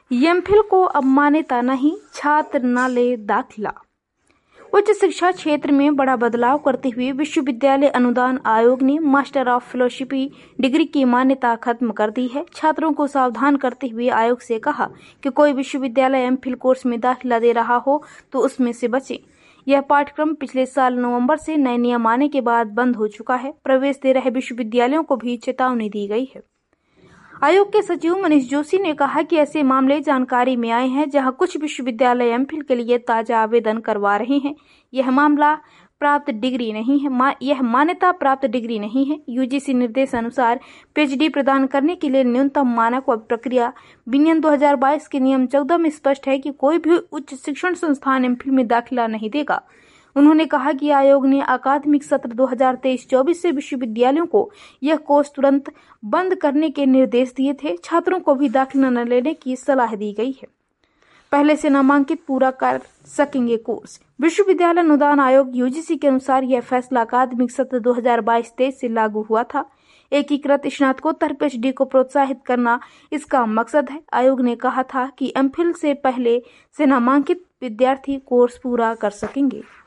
MPhil को अब मान्यता नहीं, छात्र न ले दाखिला। उच्च शिक्षा क्षेत्र में बड़ा बदलाव करते हुए विश्वविद्यालय अनुदान आयोग ने मास्टर ऑफ फिलोसफी डिग्री की मान्यता खत्म कर दी है। छात्रों को सावधान करते हुए आयोग से कहा कि कोई विश्वविद्यालय एमफिल कोर्स में दाखिला दे रहा हो तो उसमें से बचें। यह पाठ्यक्रम पिछले साल नवंबर से नए नियम आने के बाद बंद हो चुका है। प्रवेश दे रहे विश्वविद्यालयों को भी चेतावनी दी गई है। आयोग के सचिव मनीष जोशी ने कहा कि ऐसे मामले जानकारी में आए हैं जहां कुछ विश्वविद्यालय एमफिल के लिए ताजा आवेदन करवा रहे हैं। यह मामला प्राप्त डिग्री नहीं है, यह मान्यता प्राप्त डिग्री नहीं है। यूजीसी निर्देश अनुसार पीएचडी प्रदान करने के लिए न्यूनतम मानक व प्रक्रिया विनियम 2022 के नियम 14 में स्पष्ट है कि कोई भी उच्च शिक्षण संस्थान एमफिल में दाखिला नहीं देगा। उन्होंने कहा कि आयोग ने अकादमिक सत्र 2023-24 से विश्वविद्यालयों को यह कोर्स तुरंत बंद करने के निर्देश दिए थे। छात्रों को भी दाखिला न लेने की सलाह दी गई है। पहले से नामांकित पूरा कर सकेंगे कोर्स। विश्वविद्यालय अनुदान आयोग यूजीसी के अनुसार यह फैसला अकादमिक सत्र 2022-23 से लागू हुआ था। एकीकृत स्नातकोत्तर पीएचडी को प्रोत्साहित करना इसका मकसद है। आयोग ने कहा था कि एमफिल से पहले से नामांकित विद्यार्थी कोर्स पूरा कर सकेंगे।